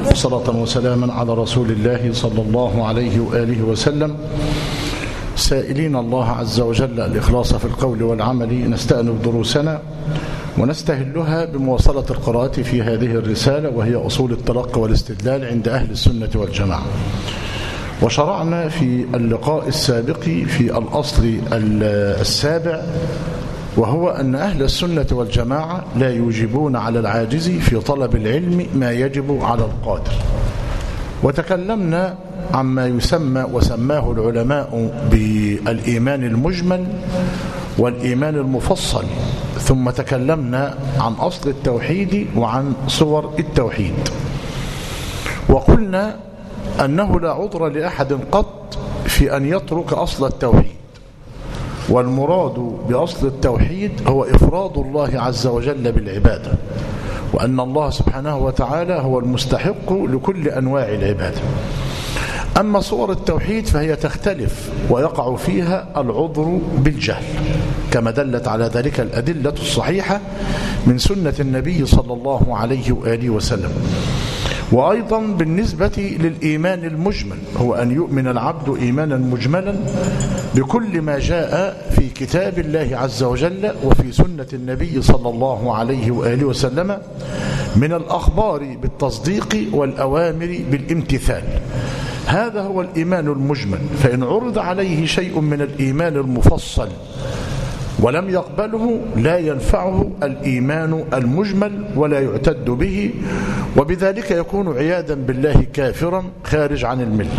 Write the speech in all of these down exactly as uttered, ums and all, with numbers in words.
صلاة وسلاما على رسول الله صلى الله عليه وآله وسلم. سائلين الله عز وجل الإخلاص في القول والعمل، نستأنف دروسنا ونستهلها بمواصلة القراءة في هذه الرسالة وهي أصول التلقي والاستدلال عند أهل السنة والجماعة. وشرعنا في اللقاء السابق في الأصل السابع، وهو أن أهل السنة والجماعة لا يوجبون على العاجز في طلب العلم ما يجب على القادر. وتكلمنا عما يسمى وسماه العلماء بالإيمان المجمل والإيمان المفصل، ثم تكلمنا عن أصل التوحيد وعن صور التوحيد، وقلنا أنه لا عذر لأحد قط في أن يترك أصل التوحيد، والمراد بأصل التوحيد هو إفراد الله عز وجل بالعبادة، وأن الله سبحانه وتعالى هو المستحق لكل أنواع العبادة. أما صور التوحيد فهي تختلف ويقع فيها العذر بالجهل، كما دلت على ذلك الأدلة الصحيحة من سنة النبي صلى الله عليه وآله وسلم. وأيضا بالنسبة للإيمان المجمل هو أن يؤمن العبد إيمانا مجملا بكل ما جاء في كتاب الله عز وجل وفي سنة النبي صلى الله عليه وآله وسلم من الأخبار بالتصديق والأوامر بالامتثال. هذا هو الإيمان المجمل. فإن عرض عليه شيء من الإيمان المفصل ولم يقبله لا ينفعه الإيمان المجمل ولا يعتد به، وبذلك يكون عياذا بالله كافرا خارج عن الملة.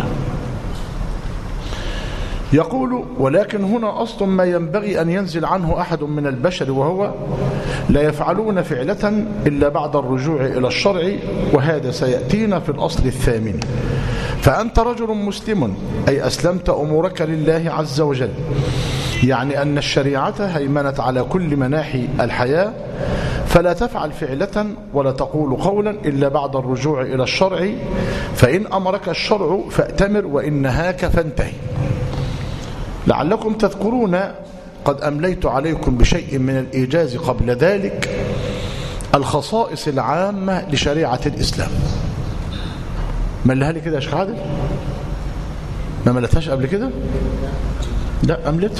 يقول: ولكن هنا أصل ما ينبغي أن ينزل عنه أحد من البشر، وهو لا يفعلون فعلة إلا بعد الرجوع إلى الشرع، وهذا سيأتينا في الأصل الثامن. فأنت رجل مسلم أي أسلمت أمورك لله عز وجل، يعني أن الشريعة هيمنت على كل مناحي الحياة، فلا تفعل فعلة ولا تقول قولا إلا بعد الرجوع إلى الشرع، فإن أمرك الشرع فأتمر وإن نهاك فانتهي. لعلكم تذكرون قد أمليت عليكم بشيء من الإيجاز قبل ذلك الخصائص العامة لشريعة الإسلام. ملها لي كده يا شيخ عادل؟ ما ملتهاش قبل كده؟ لا أملت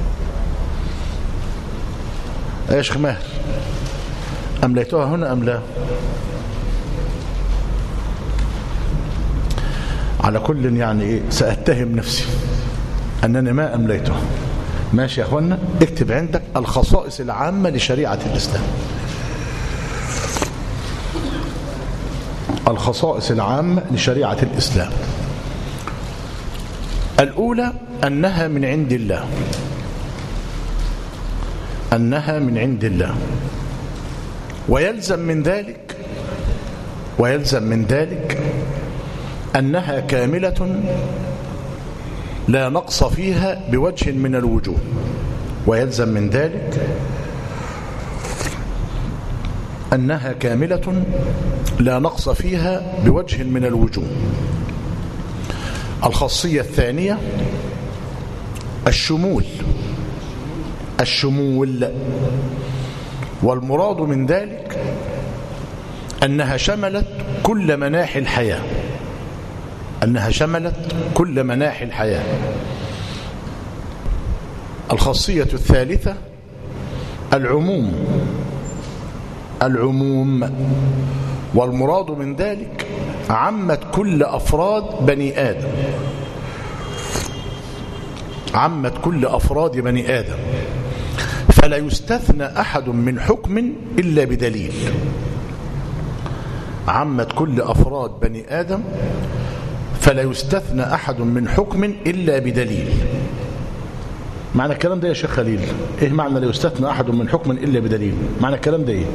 يا شيخ ماهر، أمليتها هنا أم لا؟ على كل يعني إيه، سأتهم نفسي أنني ما أمليتها. ماشي يا أخوانا، اكتب عندك الخصائص العامة لشريعة الإسلام. الخصائص العامة لشريعة الإسلام: الأولى أنها من عند الله، أنها من عند الله، ويلزم من ذلك ويلزم من ذلك أنها كاملة لا نقص فيها بوجه من الوجوه. ويلزم من ذلك أنها كاملة لا نقص فيها بوجه من الوجوه. الخاصية الثانية الشمول، الشمول والمراد من ذلك أنها شملت كل مناحي الحياة، أنها شملت كل مناحي الحياة. الخاصية الثالثة العموم، العموم والمراد من ذلك عمت كل أفراد بني آدم، عمت كل أفراد بني آدم، فلا يستثنى أحد من حكم إلا بدليل. عمت كل أفراد بني آدم فلا يستثنى أحد من حكم إلا بدليل. معنى الكلام ده يا شيخ خليل إيه معنى لا يستثنى أحد من حكم إلا بدليل؟ معنى الكلام ده إيه؟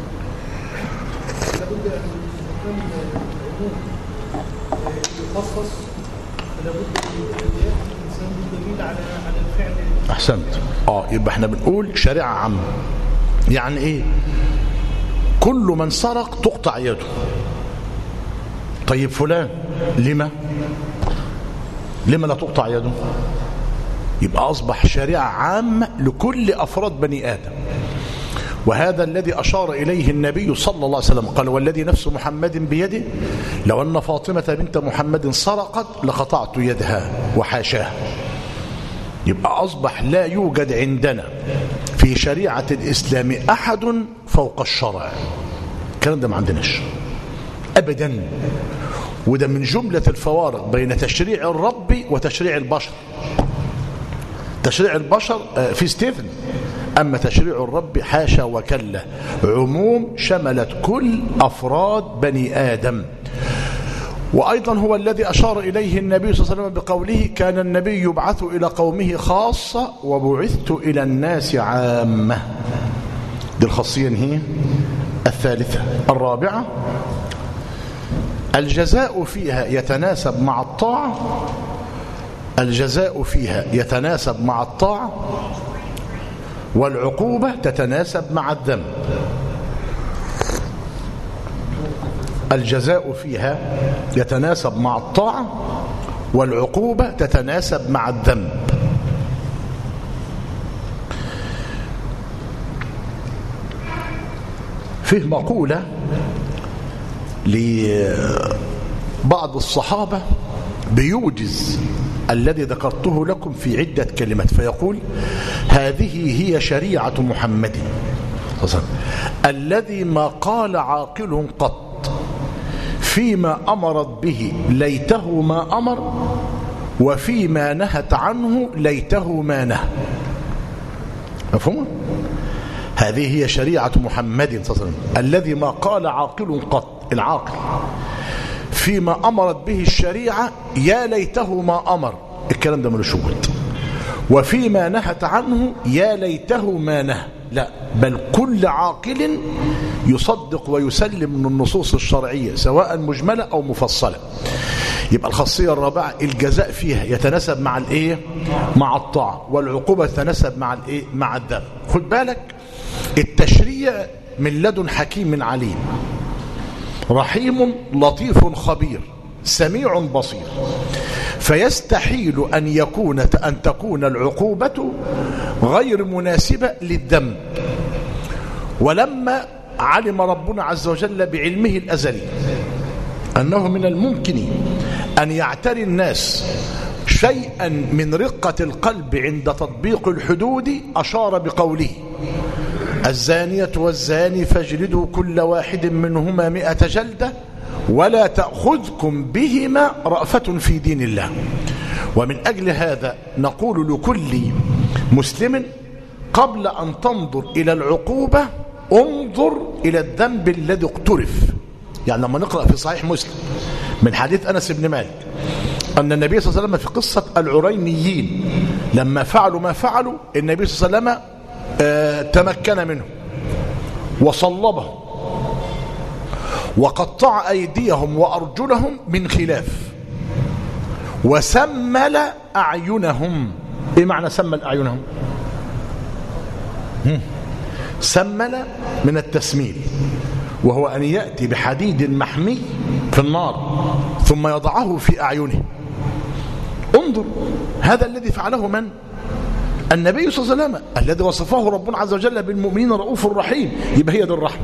يخصص، لابد الإنسان بالدليل على على الفعل. أحسنت. آه يبقى احنا بنقول شريعة عامة. يعني إيه؟ كل من سرق تقطع يده. طيب فلان لما؟ لما لا تقطع يده؟ يبقى أصبح شريعة عامة لكل أفراد بني آدم. وهذا الذي أشار إليه النبي صلى الله عليه وسلم، قال والذي نفس محمد بيده لو أن فاطمة بنت محمد سرقت لقطعت يدها وحاشاها. يبقى أصبح لا يوجد عندنا في شريعة الإسلام أحد فوق الشرع. الكلام ده ما عندناش أبدا، وده من جملة الفوارق بين تشريع الرب وتشريع البشر. تشريع البشر في استثناء، أما تشريع الرب حاشا وكلا، عموم شملت كل أفراد بني آدم. وأيضا هو الذي أشار إليه النبي صلى الله عليه وسلم بقوله كان النبي يبعث إلى قومه خاصة وبعثت إلى الناس عامة. دي الخاصية هي الثالثة. الرابعة الجزاء فيها يتناسب مع الطاعة، الجزاء فيها يتناسب مع الطاعة والعقوبة تتناسب مع الذنب. الجزاء فيها يتناسب مع الطاعة والعقوبة تتناسب مع الذنب. فيه مقولة لبعض الصحابة بيوجز الذي ذكرته لكم في عدة كلمات، فيقول هذه هي شريعة محمد الذي ما قال عاقل قط فيما أمرت به ليته ما أمر وفيما نهت عنه ليته ما نهى. مفهوم؟ هذه هي شريعة محمد صلى الله عليه وسلم الذي ما قال عاقل قط، العاقل فيما أمرت به الشريعة يا ليته ما أمر، الكلام ده ملوش وجود، وفيما نهت عنه يا ليته ما نهى. لا، بل كل عاقل يصدق ويسلم من النصوص الشرعية سواء مجملة أو مفصلة. يبقى الخاصية الرابعة الجزاء فيها يتناسب مع الايه؟ مع الطاعة، والعقوبة تتناسب مع الايه؟ مع الذنب. خد بالك، التشريع من لدن حكيم عليم رحيم لطيف خبير سميع بصير، فيستحيل أن يكون أن تكون العقوبة غير مناسبة للذنب. ولما علم ربنا عز وجل بعلمه الأزلي أنه من الممكن أن يعتري الناس شيئا من رقة القلب عند تطبيق الحدود، أشار بقوله الزانية والزاني فاجلدوا كل واحد منهما مئة جلدة ولا تأخذكم بهما رأفة في دين الله. ومن أجل هذا نقول لكل مسلم قبل أن تنظر إلى العقوبة انظر إلى الذنب الذي اقترف. يعني لما نقرأ في صحيح مسلم من حديث أنس بن مالك أن النبي صلى الله عليه وسلم في قصة العرينيين لما فعلوا ما فعلوا النبي صلى الله عليه وسلم آه تمكن منه وصلبهم وقطع أيديهم وأرجلهم من خلاف وسمل أعينهم. إيه معنى سمل أعينهم؟ سمل من التسميل، وهو أن يأتي بحديد محمي في النار ثم يضعه في أعينه. انظر، هذا الذي فعله من؟ النبي صلى الله عليه وسلم الذي وصفه ربنا عز وجل بالمؤمنين رؤوف رحيم. يبقى هي دي الرحمة،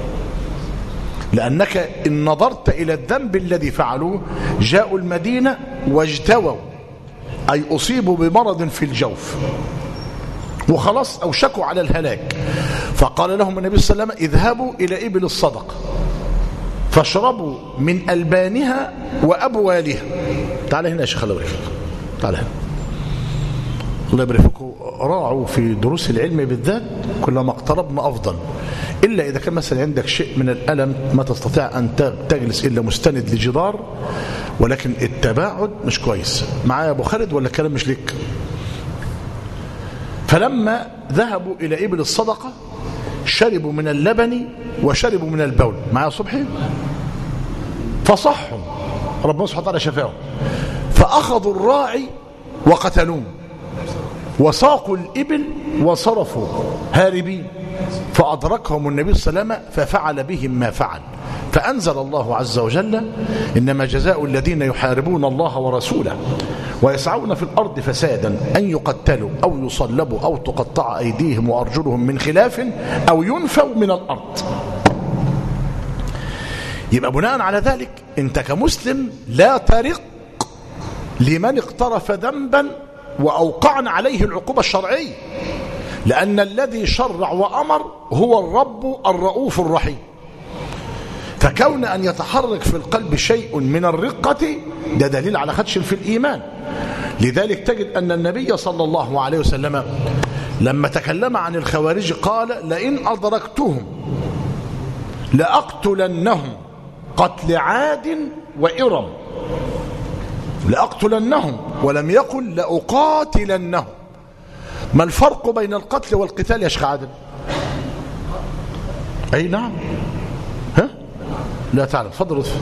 لأنك إن نظرت إلى الذنب الذي فعلوه جاءوا المدينة واجتووا، أي أصيبوا بمرض في الجوف وخلاص أوشكوا على الهلاك، فقال لهم النبي صلى الله عليه وسلم اذهبوا إلى إبل الصدقة فاشربوا من ألبانها وأبوالها. تعال هنا يا شيخ، الله يبارك فيك، تعال هنا، الله يبارك فيكم. راعوا في دروس العلم بالذات كلما اقتربنا أفضل، إلا إذا كان مثلا عندك شيء من الألم ما تستطيع أن تجلس إلا مستند لجدار، ولكن التباعد مش كويس. معايا أبو خالد ولا كلام مش لك؟ فلما ذهبوا إلى إبل الصدقة شربوا من اللبن وشربوا من البول. معايا صبحي؟ فصحوا، ربنا سبحانه وتعالى شفاهم، فأخذوا الراعي وقتلوه وساقوا الإبل وصرفوا هاربين، فأدركهم النبي صلى الله عليه وسلم ففعل بهم ما فعل، فأنزل الله عز وجل إنما جزاء الذين يحاربون الله ورسوله ويسعون في الأرض فسادا أن يقتلوا أو يصلبوا أو تقطع أيديهم وأرجلهم من خلاف أو ينفوا من الأرض. يبقى بناء على ذلك أنت كمسلم لا ترق لمن اقترف ذنبا وأوقعنا عليه العقوبة الشرعية، لأن الذي شرع وأمر هو الرب الرؤوف الرحيم. فكون أن يتحرك في القلب شيء من الرقة ده دليل على خدش في الإيمان. لذلك تجد أن النبي صلى الله عليه وسلم لما تكلم عن الخوارج قال لئن أدركتهم لأقتلنهم قتل عاد وإرم. لأقتلنهم ولم يقل لأقاتلنهم. ما الفرق بين القتل والقتال يا شيخ عادل؟ أي نعم. ها؟ لا تعلم. فضل رضف.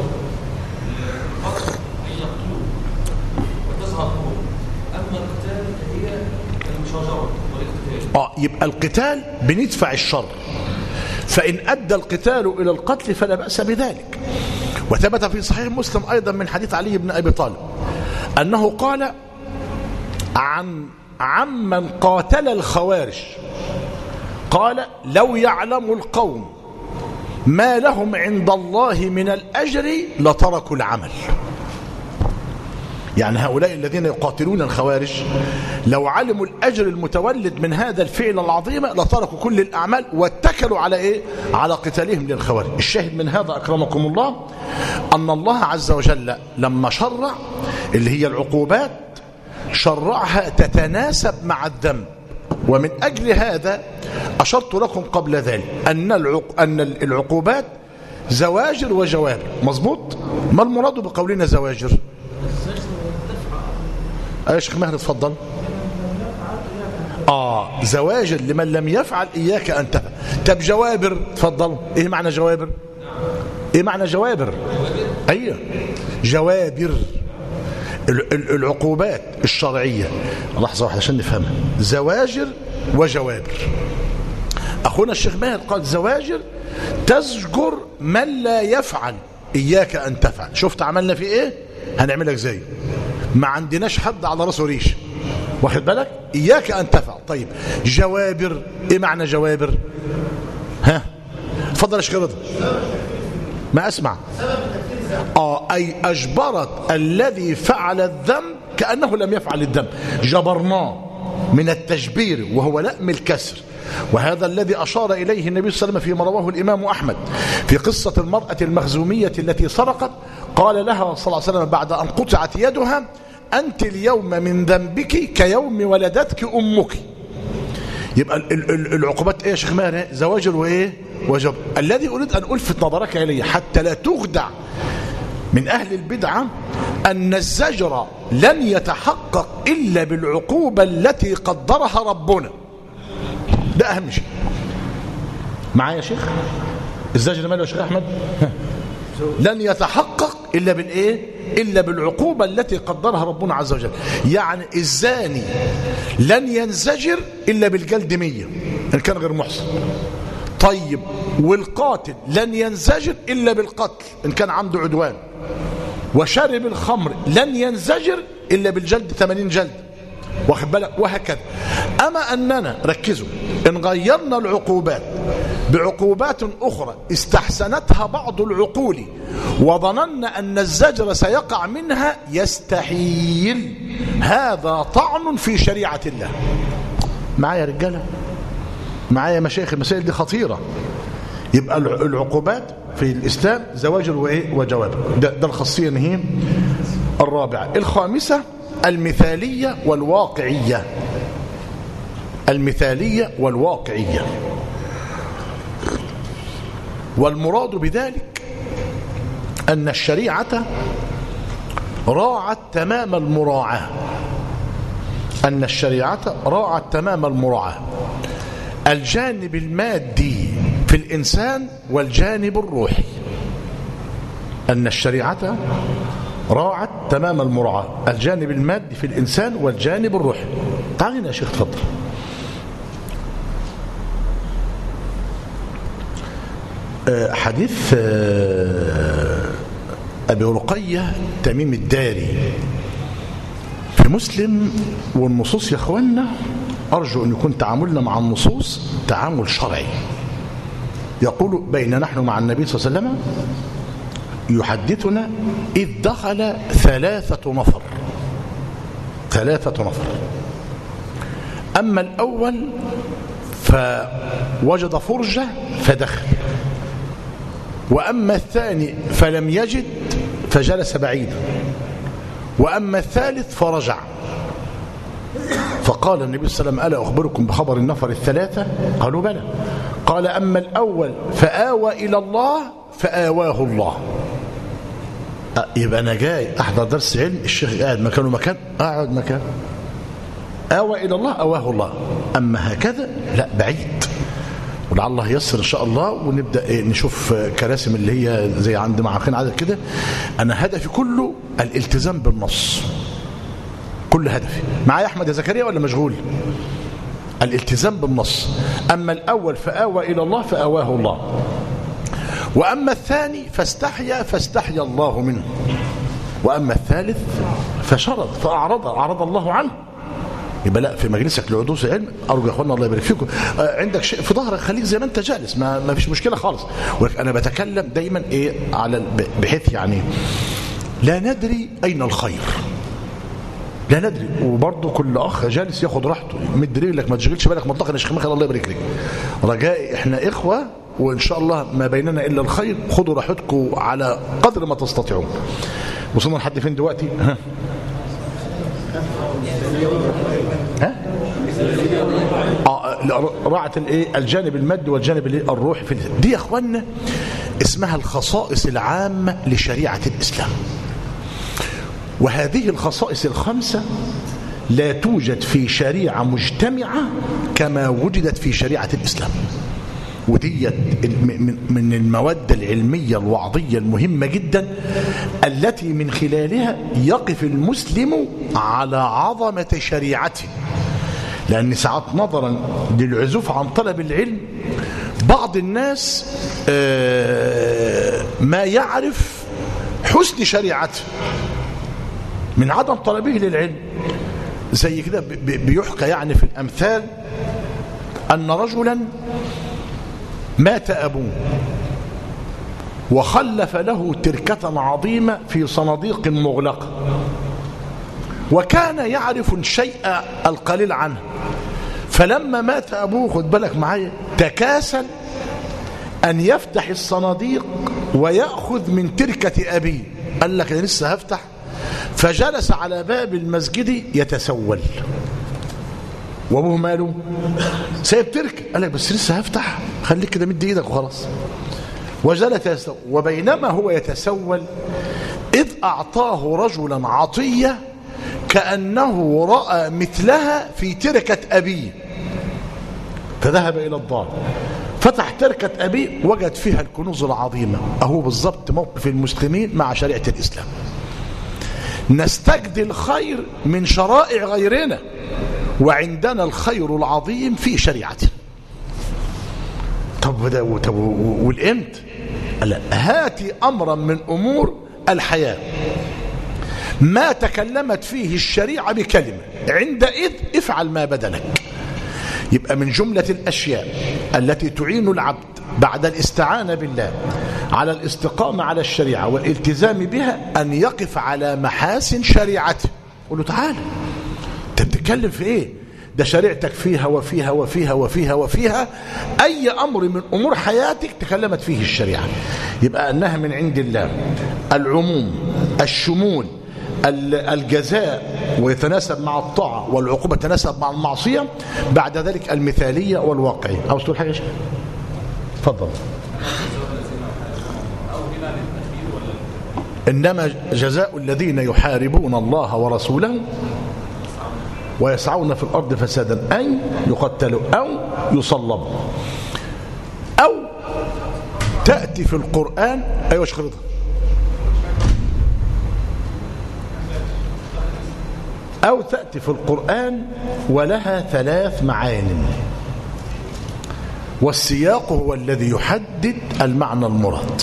أما القتال هي المشاجرة والاقتتال. آه يبقى القتال بندفع الشر، فإن أدى القتال إلى القتل فلا بأس بذلك. وثبت في صحيح مسلم أيضا من حديث علي بن أبي طالب أنه قال عن عمن قاتل الخوارج قال لو يعلم القوم ما لهم عند الله من الأجر لتركوا العمل. يعني هؤلاء الذين يقاتلون الخوارج لو علموا الأجر المتولد من هذا الفعل العظيم لتركوا كل الأعمال واتكلوا على إيه؟ على قتالهم للخوارج. الشاهد من هذا أكرمكم الله أن الله عز وجل لما شرع اللي هي العقوبات شرعها تتناسب مع الذنب. ومن أجل هذا أشرت لكم قبل ذلك أن أن العقوبات زواجر وجوابر. مظبوط؟ ما المراد بقولنا زواجر؟ يا شيخ مهدي اتفضل. آه زواجر لمن لم يفعل إياك أن تفعل. طب جوابر اتفضل. إيه معنى جوابر؟ إيه معنى جوابر؟ أيوه جوابر العقوبات الشرعية. لحظة واحدة عشان نفهمها. زواجر وجوابر. أخونا الشيخ ماهر قال زواجر تزجر من لا يفعل إياك أن تفعل. شفت عملنا في إيه؟ هنعملك زي ما عندناش حد على راسه ريش، واخد بالك؟ إياك أن تفعل. طيب جوابر إيه معنى جوابر؟ ها اتفضل يا شيخ رضا. ما أسمع. آه أي أجبرت الذي فعل الذنب كأنه لم يفعل الذنب، جبرناه من التجبير وهو لأم الكسر. وهذا الذي أشار إليه النبي صلى الله عليه وسلم فيما رواه الإمام أحمد في قصة المرأة المخزومية التي سرقت. قال لها صلى الله عليه وسلم بعد أن قطعت يدها أنت اليوم من ذنبك كيوم ولدتك أمك. يبقى العقوبات ايه يا شيخ ماهر؟ زواجر وايه وجب. الذي اريد ان الفت نظرك اليه حتى لا تخدع من اهل البدعه ان الزجر لن يتحقق الا بالعقوبه التي قدرها ربنا. ده اهم شيء. معايا يا شيخ؟ الزجر ماله يا شيخ احمد؟ لن يتحقق الا بالايه؟ الا بالعقوبه التي قدرها ربنا عز وجل. يعني الزاني لن ينزجر الا بالجلد مية ان كان غير محسن. طيب والقاتل لن ينزجر الا بالقتل ان كان عنده عدوان. وشارب الخمر لن ينزجر الا بالجلد ثمانين جلد، واخد بالك؟ وهكذا. اما اننا ركزوا ان غيرنا العقوبات بعقوبات أخرى استحسنتها بعض العقول وظننا أن الزجر سيقع منها يستحيل. هذا طعن في شريعة الله. معايا يا رجالة؟ معايا مشايخ؟ المسائل دي خطيرة. يبقى العقوبات في الإسلام زواجر وإيه وجواب. ده, ده الخاصية هي الرابعة. الخامسة المثالية والواقعية. المثالية والواقعية. والمراد بذلك أن الشريعة راعت تمام المراعاة. أن الشريعة راعت تمام المراعاة الجانب المادي في الإنسان والجانب الروحي. أن الشريعة راعت تمام المراعاة الجانب المادي في الإنسان والجانب الروحي. تعالينا يا شيخ تفضل. حديث أبي رقية تميم الداري في مسلم والنصوص يا اخوانا أرجو أن يكون تعاملنا مع النصوص تعامل شرعي. يقول بين نحن مع النبي صلى الله عليه وسلم يحدثنا إذ دخل ثلاثة نفر ثلاثة نفر أما الأول فوجد فرجة فدخل، وأما الثاني فلم يجد فجلس بعيدا، وأما الثالث فرجع. فقال النبي صلى الله عليه وسلم ألا أخبركم بخبر النفر الثلاثة؟ قالوا بلى. قال أما الأول فآوى إلى الله فآواه الله. يبقى أنا جاي أحضر درس علم، الشيخ قاعد مكانه مكان أقعد مكان، آوى إلى الله آواه الله. أما هكذا لا، بعيد. ولعل الله ييسر إن شاء الله ونبدأ نشوف كراسم اللي هي زي عند معاقين عدد كده. أنا هدفي كله الالتزام بالنص، كل هدفي. معايا أحمد يا زكريا ولا مشغول؟ الالتزام بالنص. أما الأول فآوى إلى الله فآواه الله، وأما الثاني فاستحيا فاستحيا الله منه، وأما الثالث فشرد فأعرض أعرض الله عنه. يبقى لا، في مجلسك لعدوس علم أرجو يا أخوانا الله يبارك فيكم عندك شيء في ظهرك خليك زي ما أنت جالس، ما, ما فيش مشكلة خالص. ولكن أنا بتكلم دايما إيه على بحيث يعني لا ندري أين الخير، لا ندري. وبرضه كل أخ جالس ياخد راحته، مد رجلك ما تشغلش بالك مطلقا يا شيخ مخل الله يبارك لك. رجائي إحنا إخوة وإن شاء الله ما بيننا إلا الخير. خدوا راحتكم على قدر ما تستطيعون. وصلنا لحد فين دلوقتي؟ ها؟ ها؟ آه راعة الايه الجانب المادي والجانب الايه الروحي في دي يا اخوانا اسمها الخصائص العامة لشريعة الإسلام. وهذه الخصائص الخمسة لا توجد في شريعة مجتمعة كما وجدت في شريعة الإسلام. ودي من المواد العلمية الوعظية المهمة جدا التي من خلالها يقف المسلم على عظمة شريعته. لأن ساعات نظرا للعزوف عن طلب العلم بعض الناس ما يعرف حسن شريعته من عدم طلبه للعلم. زي كده بيحكى يعني في الأمثال أن رجلا مات أبوه وخلف له تركة عظيمة في صناديق مغلقة، وكان يعرف الشيء القليل عنه. فلما مات أبوه خد بالك معايا تكاسل أن يفتح الصناديق ويأخذ من تركة أبيه. قال لك أنا لسه هفتح، فجلس على باب المسجد يتسول. وابوه ماله؟ سايب تركه. قال لك بس لسه هفتح، خليك كده مد ايدك وخلاص. وجلس يتسول، وبينما هو يتسول إذ أعطاه رجلا عطية كأنه رأى مثلها في تركة أبيه، فذهب إلى الدار فتح تركة أبيه وجد فيها الكنوز العظيمة. أهو بالضبط موقف المسلمين مع شريعة الإسلام. نستجدي الخير من شرائع غيرنا وعندنا الخير العظيم في شريعته. طب ده طب والامت؟ لا، هاتي أمرا من أمور الحياة ما تكلمت فيه الشريعة بكلمة، عندئذ افعل ما بدلك. يبقى من جملة الأشياء التي تعين العبد بعد الاستعانة بالله على الاستقامة على الشريعة والالتزام بها أن يقف على محاسن شريعته. قل له تعالى انت بتتكلم في ايه؟ ده شريعتك فيها وفيها وفيها وفيها وفيها أي أمر من أمور حياتك تكلمت فيه الشريعة، يبقى أنها من عند الله. العموم، الشمول، الجزاء ويتناسب مع الطاعة، والعقوبة تناسب مع المعصية. بعد ذلك المثالية والواقعية. عاوز تقول حاجة يا شيخ؟ تفضل. إنما جزاء الذين يحاربون الله ورسوله ويسعون في الأرض فسادا أن يقتلوا أو يصلبوا أو تأتي في القرآن. أيوة شيخ رضا. أو تأتي في القرآن ولها ثلاث معان، والسياق هو الذي يحدد المعنى المراد.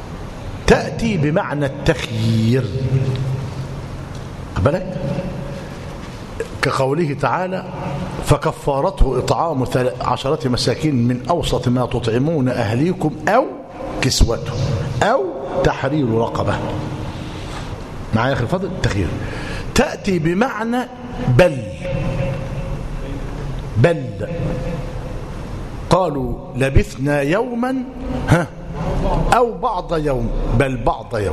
تأتي بمعنى التخيير بالك، كقوله تعالى فكفارته إطعام عشرة مساكين من أوسط ما تطعمون أهليكم أو كسوته أو تحرير رقبة. معايا أخي الفضل التخير تأتي بمعنى بل بل قالوا لبثنا يوما ها أو بعض يوم بل بعض يوم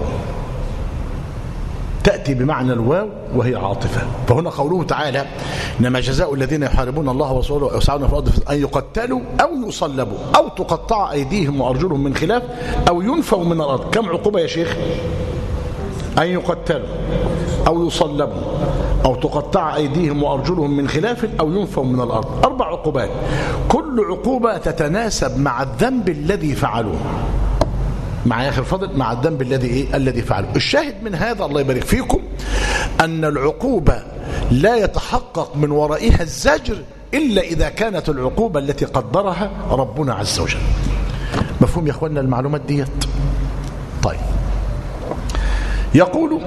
تأتي بمعنى الواو وهي عاطفة. فهنا قوله تعالى إنما جزاء الذين يحاربون الله ورسوله ويسعون في الأرض أن يقتلوا أو يصلبوا أو تقطع أيديهم وأرجلهم من خلاف أو ينفوا من الأرض. كم عقوبة يا شيخ؟ أن يقتلوا أو يصلبوا أو تقطع أيديهم وأرجلهم من خلاف أو ينفوا من الأرض. أربع عقوبات كل عقوبة تتناسب مع الذنب الذي فعلوه. مع يا أخي الفضل مع الذنب الذي إيه؟ الذي فعله. الشاهد من هذا الله يبارك فيكم أن العقوبة لا يتحقق من ورائها الزجر إلا إذا كانت العقوبة التي قدرها ربنا عز وجل. مفهوم يا أخواننا المعلومات ديت؟ طيب يقول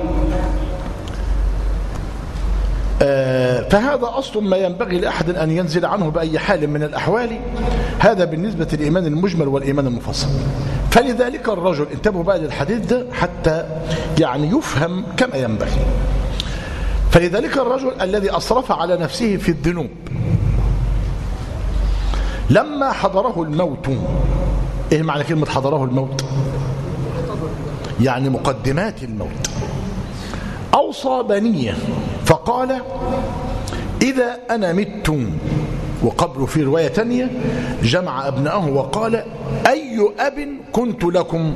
آه فهذا أصل ما ينبغي لأحد أن ينزل عنه بأي حال من الأحوال. هذا بالنسبة للإيمان المجمل والإيمان المفصل. فلذلك الرجل انتبهوا بقى للحديث ده حتى يعني يفهم كما ينبغي. فلذلك الرجل الذي أسرف على نفسه في الذنوب لما حضره الموت. إيه معنى كلمة حضره الموت؟ يعني مقدمات الموت. أوصى بنيه فقال إذا أنا مت. وقبل في رواية تانية جمع أبنائه وقال أي أب كنت لكم؟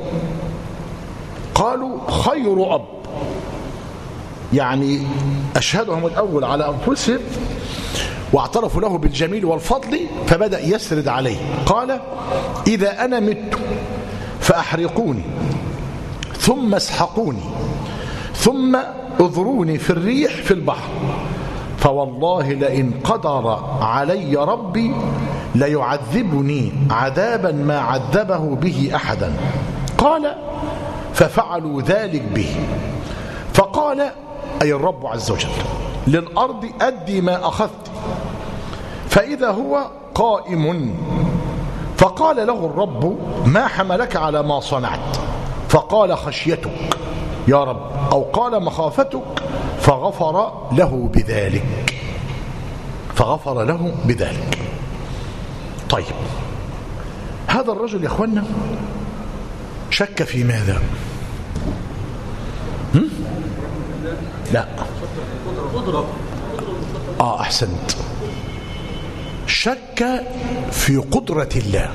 قالوا خير أب. يعني أشهدهم الأول على أنفسهم واعترفوا له بالجميل والفضل فبدأ يسرد عليه. قال إذا أنا مت فأحرقوني ثم اسحقوني ثم اذروني في الريح في البحر فوالله لئن قدر علي ربي ليعذبني عذابا ما عذبه به أحدا. قال ففعلوا ذلك به. فقال أي الرب عز وجل للأرض أدي ما أخذت. فإذا هو قائم فقال له الرب ما حملك على ما صنعت؟ فقال خشيتك يا رب أو قال مخافتك فغفر له بذلك فغفر له بذلك. طيب هذا الرجل يا اخوانا شك في ماذا؟ هم؟ لا اه احسنت شك في قدرة الله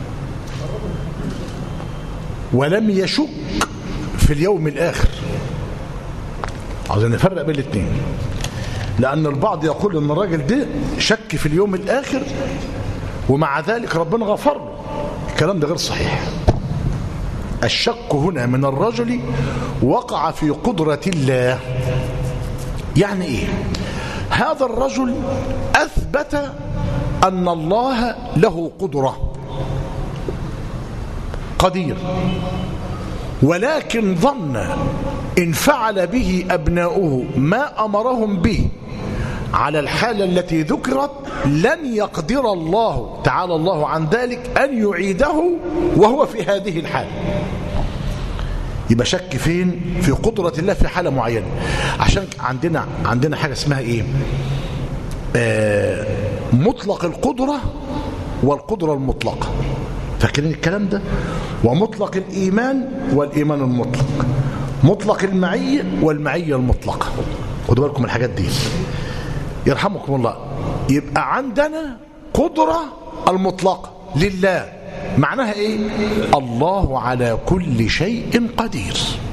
ولم يشك في اليوم الآخر. عاوزين نفرق بين الاثنين لأن البعض يقول ان الراجل ده شك في اليوم الآخر ومع ذلك ربنا غفر له. الكلام ده غير صحيح. الشك هنا من الرجل وقع في قدرة الله. يعني ايه؟ هذا الرجل أثبت أن الله له قدرة قدير ولكن ظن إن فعل به أبناؤه ما أمرهم به على الحالة التي ذكرت لن يقدر الله تعالى الله عن ذلك أن يعيده وهو في هذه الحالة. يبقى شك فين؟ في قدرة الله في حالة معينة. عشان عندنا عندنا حاجة اسمها ايه؟ آه مطلق القدرة والقدرة المطلقة. فاكرين الكلام ده؟ ومطلق الإيمان والإيمان المطلق. مطلق المعية والمعية المطلقة. خدوا بالكم الحاجات دي يرحمكم الله. يبقى عندنا قدرة المطلقة لله معناها ايه؟ الله على كل شيء قدير.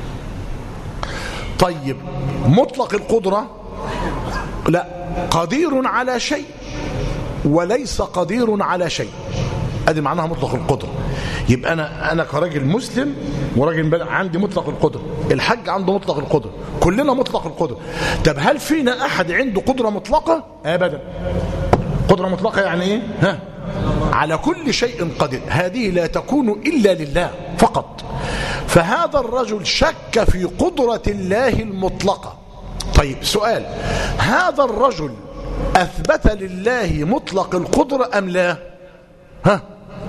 طيب مطلق القدرة لا قدير على شيء وليس قدير على شيء. ادي معناها مطلق القدرة. يبقى انا انا كراجل مسلم وراجل عندي مطلق القدرة، الحج عنده مطلق القدرة، كلنا مطلق القدرة. طب هل فينا احد عنده قدرة مطلقة؟ ابدا. قدرة مطلقة يعني ايه؟ ها على كل شيء قدير. هذه لا تكون الا لله فقط. فهذا الرجل شك في قدرة الله المطلقة. طيب سؤال، هذا الرجل أثبت لله مطلق القدرة أم لا؟ ها؟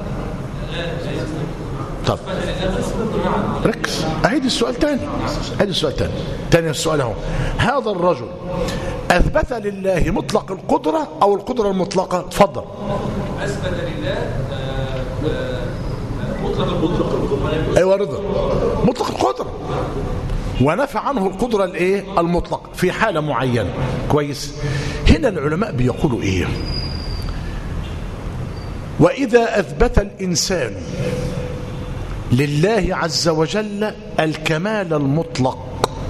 طب ركز، أعيد السؤال تاني، أعيد السؤال تاني تاني السؤال هو: هذا الرجل أثبت لله مطلق القدرة أو القدرة المطلقة؟ تفضل. أثبت لله مطلق القدرة. أيوة رضا، مطلق القدرة، ونفى عنه القدرة الايه المطلق في حالة معينة. كويس. هنا العلماء بيقولوا ايه؟ وإذا أثبت الإنسان لله عز وجل الكمال المطلق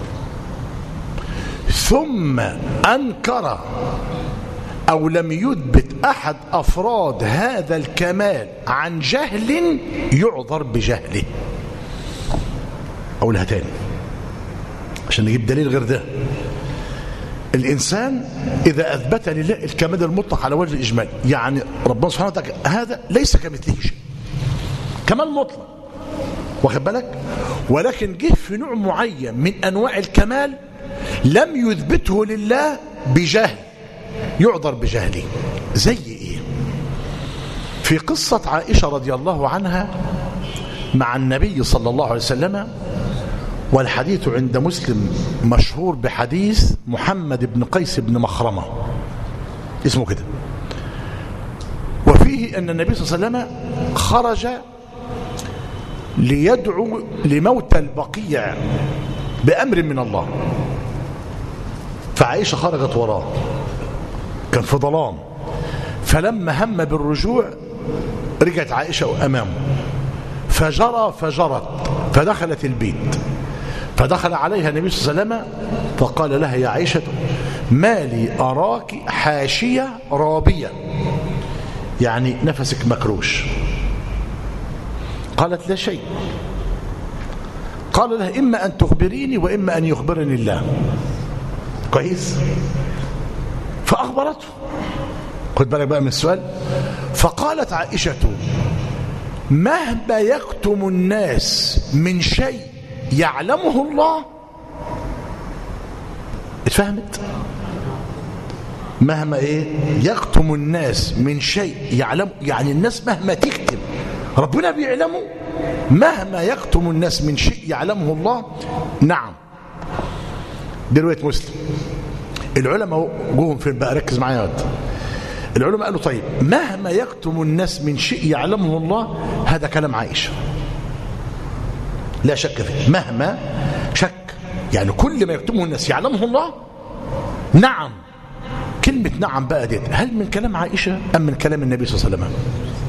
ثم أنكر أو لم يثبت أحد أفراد هذا الكمال عن جهل يعذر بجهله. أقولها تاني عشان نجيب دليل غير ده. الإنسان إذا أثبت لله الكمال المطلق على وجه الإجمال، يعني ربنا سبحانه وتعالى هذا ليس كمثله شيء، كمال مطلق، واخد بالك؟ ولكن جه في نوع معين من أنواع الكمال لم يثبته لله بجهل يعذر بجهله. زي إيه؟ في قصة عائشة رضي الله عنها مع النبي صلى الله عليه وسلم، والحديث عند مسلم مشهور بحديث محمد بن قيس بن مخرمة، اسمه كده. وفيه أن النبي صلى الله عليه وسلم خرج ليدعو لموت البقيع بأمر من الله، فعائشة خرجت وراه، كان في ظلام، فلما هم بالرجوع رجعت عائشة أمامه، فجرى فجرت فدخلت البيت، فدخل عليها النبي صلى الله عليه وسلم فقال لها: يا عائشة ما لي أراك حاشية رابية، يعني نفسك مكروش. قالت: لا شيء. قال لها: إما أن تخبريني وإما أن يخبرني الله. كويس. فأخبرته. خد بالك بقى من السؤال. فقالت عائشة: مهما يكتم الناس من شيء يعلمه الله. اتفهمت؟ مهما ايه يكتم الناس من شيء يعلم، يعني الناس مهما تكتم ربنا بيعلمه. مهما يكتم الناس من شيء يعلمه الله. نعم. دي رواية مسلم. العلماء جوهم فين بقى؟ ركز معايا يا العلماء قالوا: طيب مهما يكتم الناس من شيء يعلمه الله، هذا كلام عائشة لا شك فيه. مهما شك يعني كل ما يكتمه الناس يعلمه الله. نعم. كلمة نعم بقى دي هل من كلام عائشة أم من كلام النبي صلى الله عليه وسلم؟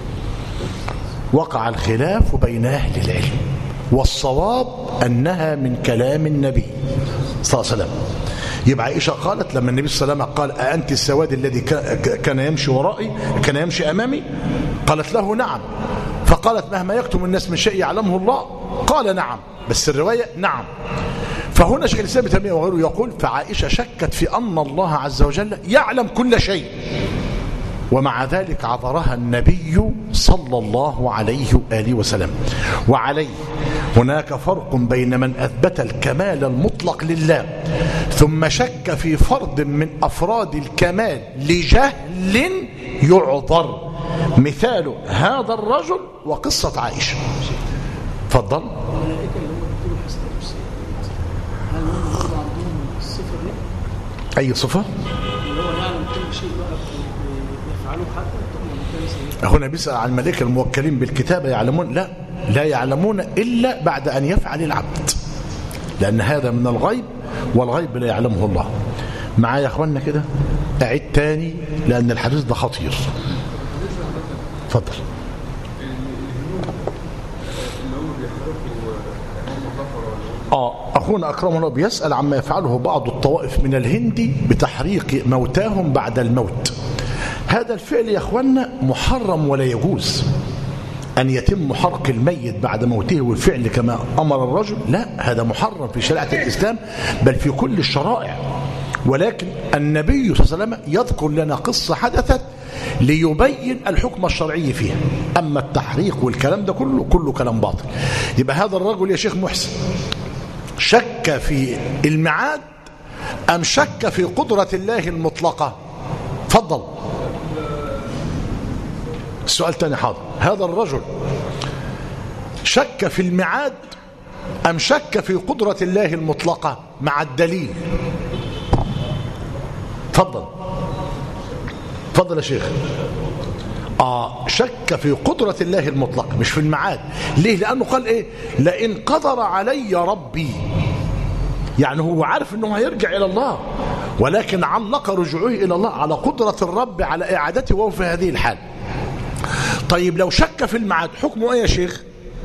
وقع الخلاف بين أهل العلم، والصواب أنها من كلام النبي صلى الله عليه وسلم. يبقى عائشة قالت لما النبي صلى الله عليه وسلم قال: أأنت السواد الذي كان يمشي ورائي كان يمشي أمامي؟ قالت له: نعم. فقالت: مهما يكتم الناس من شيء يعلمه الله؟ قال: نعم. بس الرواية نعم. فهنا شيخ الإسلام ابن تيمية وغيره يقول: فعائشة شكت في أن الله عز وجل يعلم كل شيء، ومع ذلك عذرها النبي صلى الله عليه وآله وسلم. وعليه هناك فرق بين من أثبت الكمال المطلق لله ثم شك في فرد من أفراد الكمال لجهل يعذر، مثال هذا الرجل وقصة عائشة. تفضل. أي صفة؟ هنا بيسأل عن الملائكة الموكلين بالكتابة يعلمون؟ لا، لا يعلمون إلا بعد أن يفعل العبد، لأن هذا من الغيب، والغيب لا يعلمه الله. معايا يا أخوانا كده؟ أعيد تاني لأن الحديث ده خطير. تفضل. آه أخونا أكرم الله بيسأل عما يفعله بعض الطوائف من الهند بتحريق موتاهم بعد الموت. هذا الفعل يا أخوانا محرم ولا يجوز أن يتم حرق الميت بعد موته والفعل كما أمر الرجل. لا، هذا محرم في شريعة الإسلام بل في كل الشرائع. ولكن النبي صلى الله عليه وسلم يذكر لنا قصة حدثت ليبين الحكم الشرعي فيها. أما التحريق والكلام ده كله كله كلام باطل. يبقى هذا الرجل يا شيخ محسن شك في الميعاد أم شك في قدرة الله المطلقة؟ تفضل. السؤال تاني حاضر. هذا الرجل شك في الميعاد أم شك في قدرة الله المطلقة مع الدليل؟ تفضل تفضل يا شيخ. آه شك في قدرة الله المطلقة مش في الميعاد. ليه؟ لأنه قال إيه؟ لئن قدر علي ربي، يعني هو عارف أنه هيرجع إلى الله، ولكن علق رجوعه إلى الله على قدرة الرب على إعادته وهو في هذه الحال. طيب لو شك في الميعاد حكمه ايه يا شيخ؟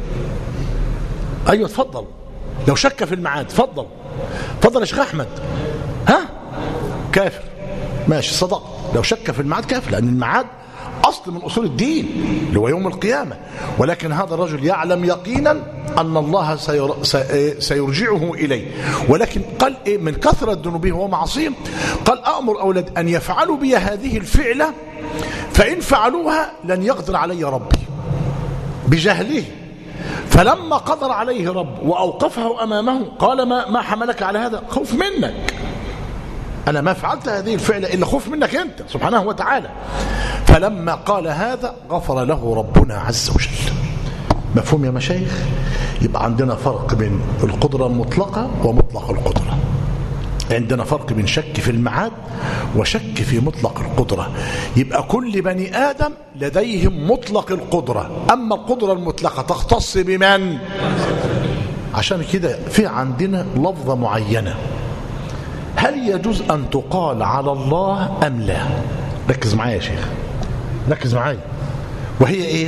ايوه تفضل. لو شك في الميعاد تفضل تفضل يا شيخ احمد. ها كافر. ماشي صدق. لو شك في الميعاد كافر، لان الميعاد اصل من اصول الدين اللي هو يوم القيامه، ولكن هذا الرجل يعلم يقينا ان الله سير... سيرجعه اليه، ولكن قال ايه؟ من كثره ذنوبه ومعاصيهم قال امر اولاد ان يفعلوا بي هذه الفعله، فإن فعلوها لن يقدر علي ربي بجهله. فلما قدر عليه رب وأوقفه أمامه قال ما, ما حملك على هذا؟ خوف منك، أنا ما فعلت هذه الفعلة إلا خوف منك أنت سبحانه وتعالى. فلما قال هذا غفر له ربنا عز وجل. مفهوم يا مشايخ؟ يبقى عندنا فرق بين القدرة المطلقة ومطلق القدرة. عندنا فرق بين شك في الميعاد وشك في مطلق القدرة. يبقى كل بني آدم لديهم مطلق القدرة، أما القدرة المطلقة تختص بمن؟ عشان كده في عندنا لفظة معينة، هل يجوز أن تقال على الله أم لا؟ ركز معايا يا شيخ، ركز معايا. وهي إيه؟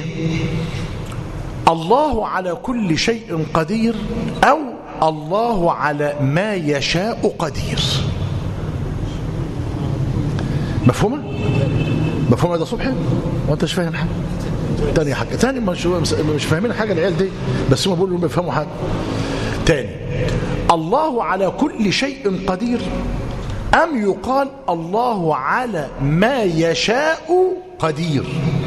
الله على كل شيء قدير، أو الله على ما يشاء قدير. مفهومة؟ مفهومة ده صبحي؟ وانت مش فاهم حاجة؟ تاني حاجة تاني مش, مش فاهمين حاجة العيال دي، بس هم بيقولوا بيفهموا حاجة. تاني، الله على كل شيء قدير، أم يقال الله على ما يشاء قدير؟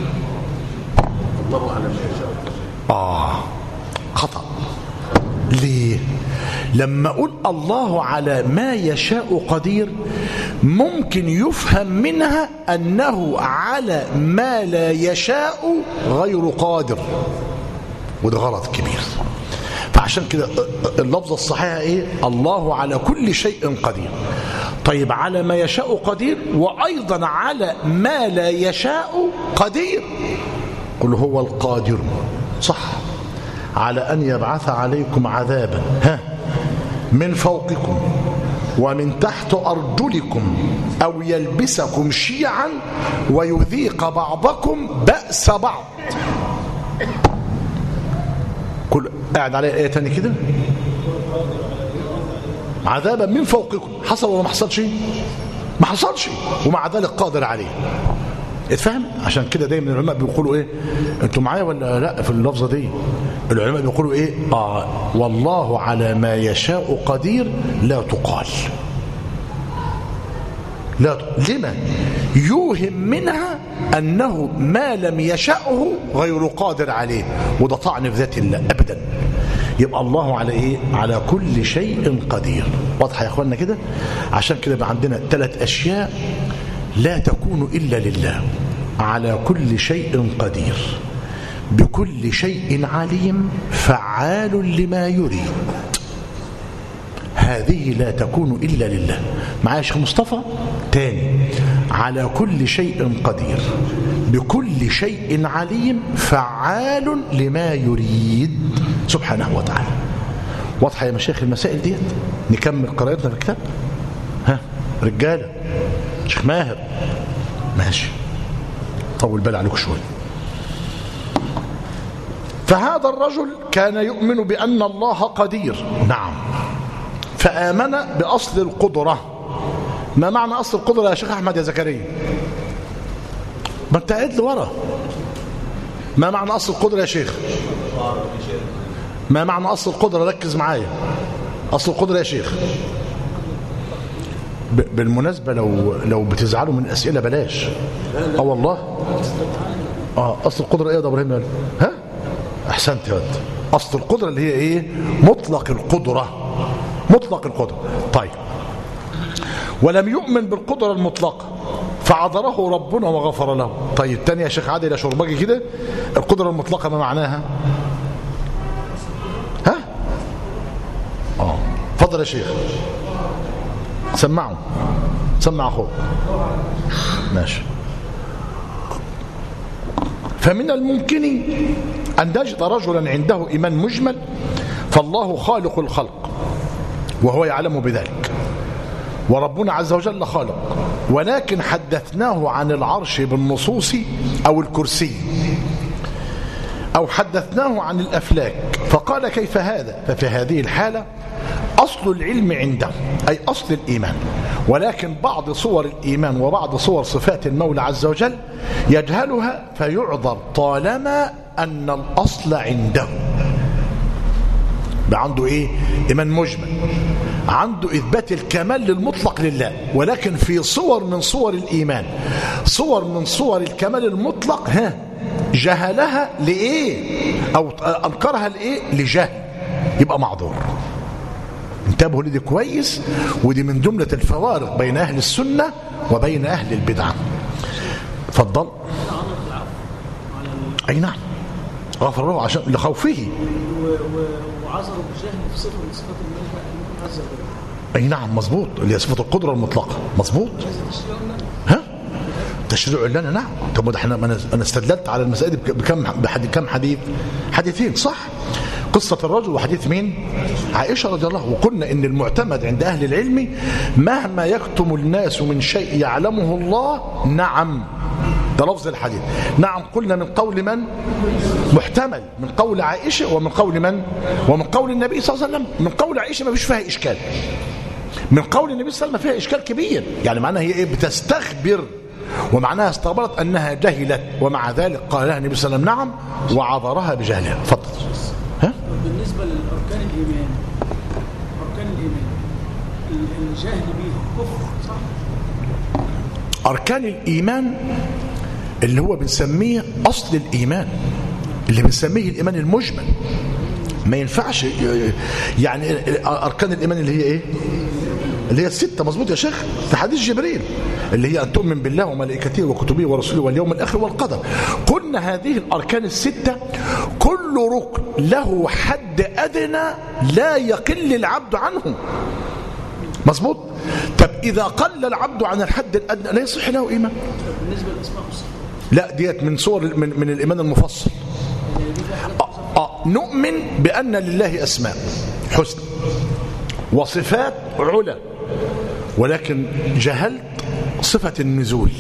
الله على ما يشاء. آه خطأ. ليه؟ لما أقول الله على ما يشاء قدير ممكن يفهم منها أنه على ما لا يشاء غير قادر، وده غلط كبير. فعشان كده اللفظة الصحيحة إيه؟ الله على كل شيء قدير. طيب على ما يشاء قدير، وأيضا على ما لا يشاء قدير. قل هو القادر، صح، على أن يبعث عليكم عذابا ها من فوقكم ومن تحت أرجلكم أو يلبسكم شيعا ويذيق بعضكم بأس بعض. كل قاعد عليه آية تاني كده، عذابا من فوقكم. حصل ولا ما حصلش؟ ما حصلش، ومع ذلك قادر عليه. اتفهم؟ عشان كده دايما العلماء بيقولوا ايه؟ انتوا معايا ولا لا في اللفظه دي؟ العلماء بيقولوا ايه؟ اه والله على ما يشاء قدير لا تقال. لا ت... لما؟ يوهم منها انه ما لم يشأه غير قادر عليه، وده طعن في ذات الله ابدا. يبقى الله على ايه؟ على كل شيء قدير. واضحه يا اخواننا كده؟ عشان كده يبقى عندنا ثلاث اشياء لا تكون إلا لله: على كل شيء قدير، بكل شيء عليم، فعال لما يريد. هذه لا تكون إلا لله. معايا شيخ مصطفى؟ تاني، على كل شيء قدير، بكل شيء عليم، فعال لما يريد سبحانه وتعالى. واضحة يا مشايخ المسائل ديت؟ نكمل قراءتنا في الكتاب. ها رجالة، شيخ ماهر ماشي، طول بال عليك شوي. فهذا الرجل كان يؤمن بأن الله قدير، نعم، فآمن بأصل القدرة. ما معنى أصل القدرة يا شيخ أحمد يا زكريا؟ ما انت قاعد لورا. ما معنى أصل القدرة يا شيخ؟ ما معنى أصل القدرة؟ ركز معايا. أصل القدرة يا شيخ، بالمناسبة لو لو بتزعلوا من الأسئلة بلاش. اه والله. اه اصل القدرة ايه يا ابراهيم؟ ها احسنت يا ولد. اصل القدرة اللي هي ايه؟ مطلق القدرة. مطلق القدرة. طيب، ولم يؤمن بالقدرة المطلقة، فعذره ربنا وغفر له. طيب تاني يا شيخ عادل يا شرباجي كده، القدرة المطلقة ما معناها؟ ها؟ اه اتفضل يا شيخ سمعوا سمع اخوك ماشي. فمن الممكن أن نجد رجلا عنده إيمان مجمل فالله خالق الخلق وهو يعلم بذلك، وربنا عز وجل خالق، ولكن حدثناه عن العرش بالنصوص أو الكرسي أو حدثناه عن الأفلاك فقال كيف هذا؟ ففي هذه الحالة أصل العلم عنده أي أصل الإيمان، ولكن بعض صور الإيمان وبعض صور صفات المولى عز وجل يجهلها فيعذر طالما أن الأصل عنده. عنده إيه؟ إيمان مجمل، عنده إثبات الكمال للمطلق لله، ولكن في صور من صور الإيمان، صور من صور الكمال المطلق ها جهلها لإيه أو أنكرها لإيه؟ لجهل، يبقى معذور. انتبهوا لدي كويس، ودي من جملة الفوارق بين أهل السنة وبين أهل البدعة. اتفضل. أي نعم غفر له عشان لخوفه وعذروا بالجهل في صفة من صفات الملك عز وجل. أي نعم مظبوط، اللي هي صفة القدرة المطلقة مظبوط. ها تشريع لنا نعم. طب احنا انا استدللت على المسائل دي بكم بحديث كم حديث حديثين صح؟ قصة الرجل وحديث مين؟ عائشة رضي الله. وقلنا ان المعتمد عند اهل العلم مهما يكتم الناس من شيء يعلمه الله نعم، ده لفظ الحديث. نعم قلنا من قول من؟ محتمل، من قول عائشة ومن قول من؟ ومن قول النبي صلى الله عليه وسلم. من قول عائشة ما فيش فيها إشكال، من قول النبي صلى الله عليه وسلم فيها إشكال كبير، يعني معناها هي إيه؟ بتستخبر، ومعناها استغبرت أنها جهلت، ومع ذلك قال لها النبي صلى الله عليه وسلم نعم وعذرها بجهلها. فضل. ها؟ بالنسبة للأركان الإيمان، أركان الإيمان الجهل به كفر صح؟ أركان الإيمان اللي هو بنسميه أصل الإيمان، اللي بنسميه الإيمان المجمل، ما ينفعش يعني أركان الإيمان اللي هي إيه؟ اللي هي الستة مظبوط يا شيخ في حديث جبريل، اللي هي أن تؤمن بالله وملائكته وكتبه ورسله واليوم الآخر والقدر. قلنا هذه الأركان الستة كل ركن له حد أدنى لا يقل العبد عنه مظبوط. طب إذا قل العبد عن الحد الأدنى لا يصح له إيمان. بالنسبة للأسماء والصفات لا ديت من صور من, من الإيمان المفصل. آه آه نؤمن بأن لله أسماء حسن وصفات علا، ولكن جهلت صفة النزول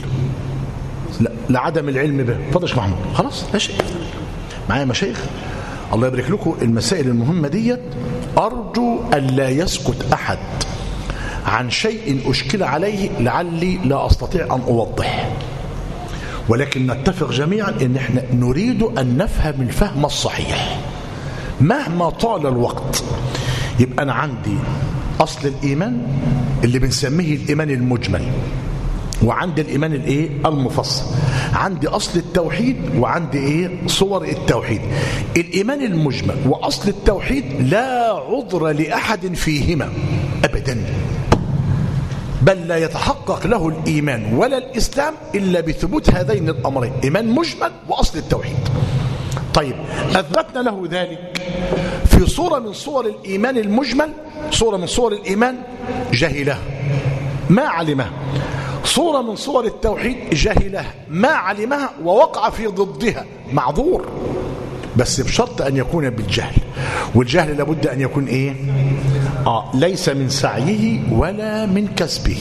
لعدم العلم به. فضل يا شيخ محمود خلاص لا شيء معايا مشايخ الله يبارك لكم. المسائل المهمة ديت أرجو أن لا يسكت أحد عن شيء أشكل عليه لعلي لا أستطيع أن أوضح، ولكن نتفق جميعا أن احنا نريد أن نفهم الفهم الصحيح مهما طال الوقت. يبقى أنا عندي أصل الإيمان اللي بنسميه الإيمان المجمل، وعندي الإيمان الإيه المفصل، عندي أصل التوحيد وعندي إيه صور التوحيد. الإيمان المجمل وأصل التوحيد لا عذر لأحد فيهما أبدا، بل لا يتحقق له الإيمان ولا الإسلام إلا بثبوت هذين الأمرين، إيمان مجمل وأصل التوحيد. طيب أثبتنا له ذلك في صورة من صور الإيمان المجمل، صورة من صور الإيمان جهله ما علمه، صورة من صور التوحيد جهله ما علمها ووقع في ضدها معذور، بس بشرط أن يكون بالجهل. والجهل لابد أن يكون إيه؟ آه ليس من سعيه ولا من كسبه.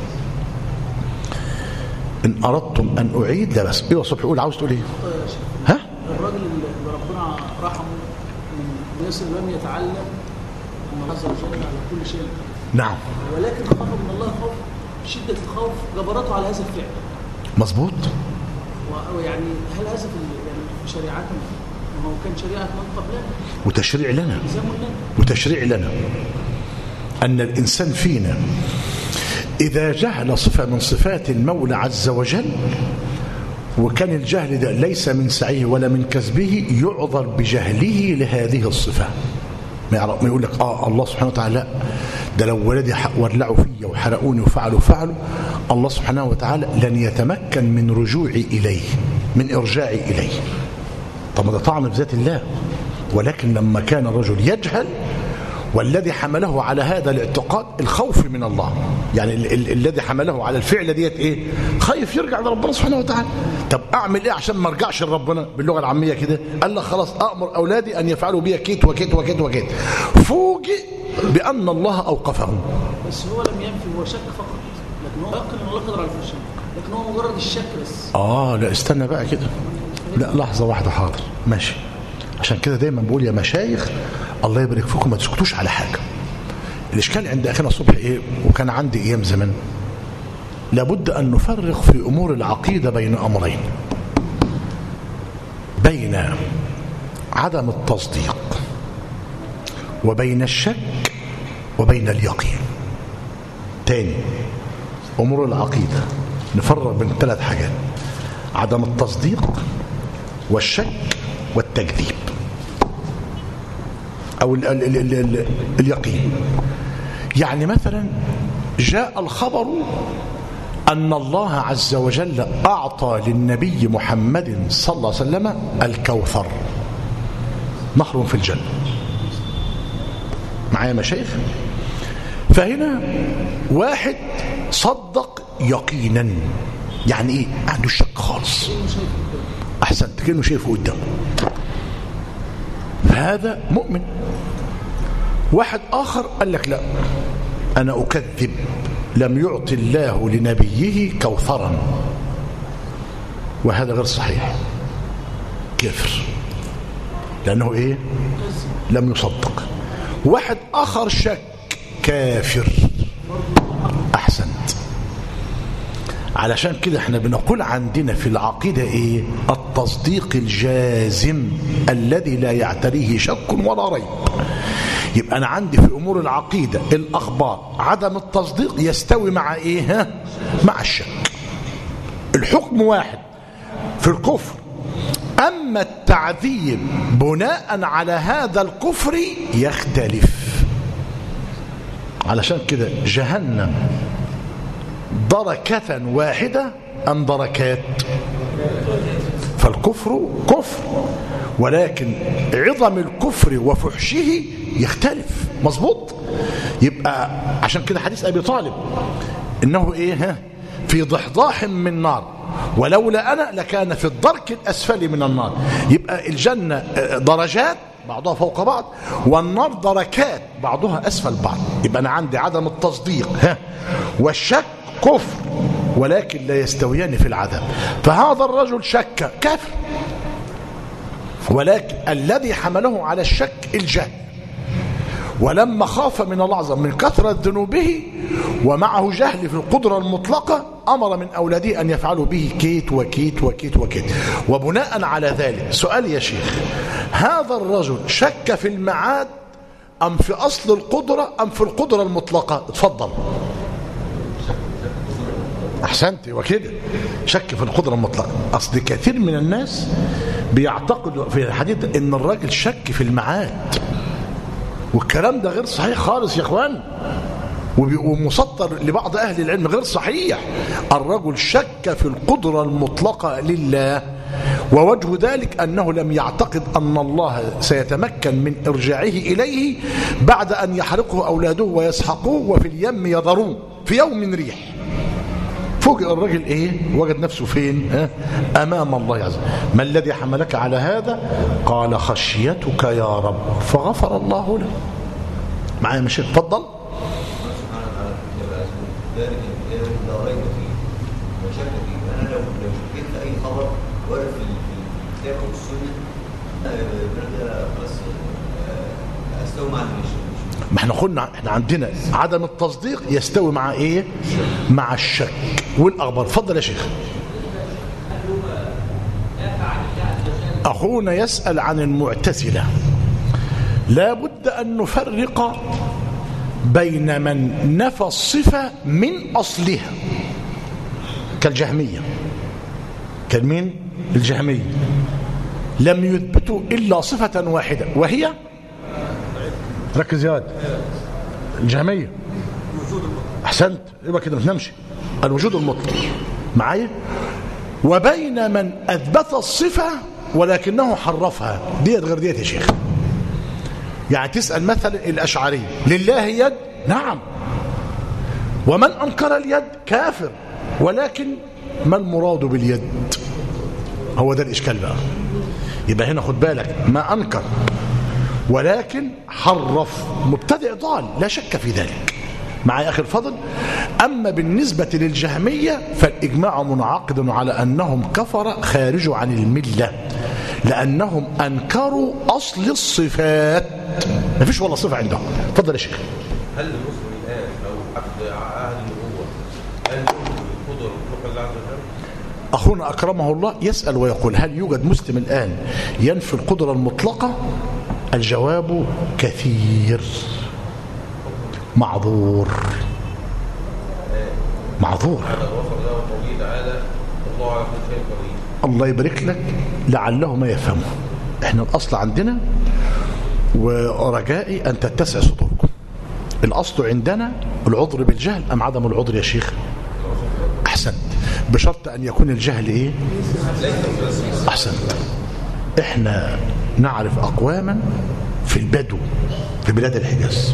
إن أردتم أن أعيد لا بس. إيه صبحي قول عاوز تقول إيه؟ ها؟ الراجل اللي ربنا رحمه من الناس اللي لم يتعلم أن عز وجل على كل شيء، نعم، ولكن خاف من الله خوف شدة الخوف جبرته على هذا الفعل مظبوط. ويعني هل هذا في يعني في شريعتنا؟ ما هو كان شريعة من قبلنا وتشريع لنا وتشريع لنا أن الإنسان فينا إذا جهل صفة من صفات المولى عز وجل وكان الجهل ده ليس من سعيه ولا من كسبه يعذر بجهله لهذه الصفة. ما يعرف ما يقول لك آه الله سبحانه وتعالى ده لو ولدي ولعوا فيا وحرقوني وفعلوا فعلوا الله سبحانه وتعالى لن يتمكن من رجوعي إليه، من إرجاعي إليه. طب ده طعن بذات الله. ولكن لما كان الرجل يجهل، والذي حمله على هذا الاعتقاد الخوف من الله، يعني ال ال الذي حمله على الفعل ديت ايه؟ خايف يرجع لربنا سبحانه وتعالى. طب اعمل ايه عشان ما ارجعش لربنا؟ باللغه العاميه كده قال لك خلاص امر اولادي ان يفعلوا بي كيت وكيت وكيت وكيت. فوجئ بان الله اوقفهم. بس هو لم ينفي، هو شك فقط، لكن هو يقن ان الله قدر على كل شيء، لكن هو مجرد الشك بس. اه لا استنى بقى كده، لا لحظه واحده، حاضر ماشي. عشان كده دايما بقول يا مشايخ الله يبارك فيكم ما تسكتوش على حاجه. الاشكال عند اخينا الصبح ايه، وكان عندي ايام زمان، لابد ان نفرق في امور العقيده بين امرين، بين عدم التصديق وبين الشك وبين اليقين. تاني، امور العقيده نفرق بين ثلاث حاجات: عدم التصديق والشك والتكذيب أو ال ال ال ال ال اليقين. يعني مثلا جاء الخبر أن الله عز وجل أعطى للنبي محمد صلى الله عليه وسلم الكوثر، نهر في الجنة. معايا مشايخ؟ فهنا واحد صدق يقينا، يعني ايه؟ عنده الشك خالص. أحسنت، كأنه شايفه قدامه، هذا مؤمن. واحد آخر قال لك لا، أنا أكذب، لم يعطي الله لنبيه كوثرا، وهذا غير صحيح، كافر، لأنه إيه؟ لم يصدق. واحد آخر شك، كافر. أحسنت. علشان كده احنا بنقول عندنا في العقيدة ايه؟ التصديق الجازم الذي لا يعتريه شك ولا ريب. يبقى انا عندي في امور العقيدة الاخبار عدم التصديق يستوي مع ايه؟ ها؟ مع الشك. الحكم واحد في الكفر، اما التعذيب بناء على هذا الكفر يختلف. علشان كده جهنم دركة واحدة أم دركات؟ فالكفر كفر، ولكن عظم الكفر وفحشه يختلف. مظبوط؟ يبقى عشان كده حديث أبي طالب إنه إيه؟ في ضحضاح من نار، ولولا أنا لكان في الدرك الأسفل من النار. يبقى الجنة درجات بعضها فوق بعض، والنار دركات بعضها أسفل بعض. يبقى أنا عندي عدم التصديق ها والشك كفر، ولكن لا يستويان في العذاب. فهذا الرجل شك، كافر، ولكن الذي حمله على الشك الجهل. ولما خاف من الله عز وجل من كثرة ذنوبه ومعه جهل في القدرة المطلقة، أمر من أولاده أن يفعلوا به كيت وكيت وكيت وكيت. وبناء على ذلك سؤال يا شيخ، هذا الرجل شك في المعاد أم في أصل القدرة أم في القدرة المطلقة؟ اتفضل. أحسنت، وكده شك في القدرة المطلقة. أصل كثير من الناس بيعتقد في الحديث إن الراجل شك في المعاد، والكلام ده غير صحيح خالص يا اخوان، ومسطر لبعض اهل العلم غير صحيح. الرجل شك في القدرة المطلقة لله، ووجه ذلك انه لم يعتقد ان الله سيتمكن من ارجاعه اليه بعد ان يحرقه اولاده ويسحقوه وفي اليم يذروه في يوم ريح. فوجئ الرجل ايه؟ وجد نفسه فين؟ ها؟ امام الله عز وجل. ما الذي حملك على هذا؟ قال خشيتك يا رب فغفر الله له. معايا مش اتفضل. ذلك لا ريب فيه وشك فيه. انا لو لو شكيت في اي خبر ورد في الكتاب او السنه خلاص استوى مع المشي. ما احنا قلنا احنا عندنا عدم التصديق يستوي مع ايه؟ مع الشك والاخبار. اتفضل يا شيخ. اخونا يسأل عن المعتزلة. لا بد ان نفرق بين من نفى الصفة من اصلها كالجهمية. كالمين؟ الجهمية لم يثبتوا الا صفة واحدة وهي، ركز يا واد، الجهمية. احسنت، يبقى كده ما تنامش. الوجود المطلق معايا، وبين من أثبت الصفة ولكنه حرفها. ديت غير ديت يا شيخ. يعني تسأل مثلا الأشعري لله يد، نعم، ومن أنكر اليد كافر، ولكن ما المراد باليد؟ هو ده الإشكال بقى. يبقى هنا خد بالك، ما أنكر ولكن حرف، مبتدئ ضال لا شك في ذلك. معي أخي الفضل. أما بالنسبة للجهمية فالإجماع منعقد على أنهم كفر خارجوا عن الملة، لأنهم أنكروا أصل الصفات، ما فيش ولا صفة عندهم. تفضل يا شيخ. هل المسلم الآن لو عبد أهل النبوة هل يقدر فوق الله عز وجل؟ أخونا أكرمه الله يسأل ويقول هل يوجد مسلم الآن ينفي القدرة المطلقة؟ الجواب كثير. معذور معذور. الله يبارك لك، لعله ما يفهمه. احنا الأصل عندنا، ورجائي أن تتسع صدوركم، الأصل عندنا العذر بالجهل أم عدم العذر يا شيخ؟ أحسنت، بشرط أن يكون الجهل إيه؟ أحسنت. احنا نعرف أقواما في البدو في بلاد الحجاز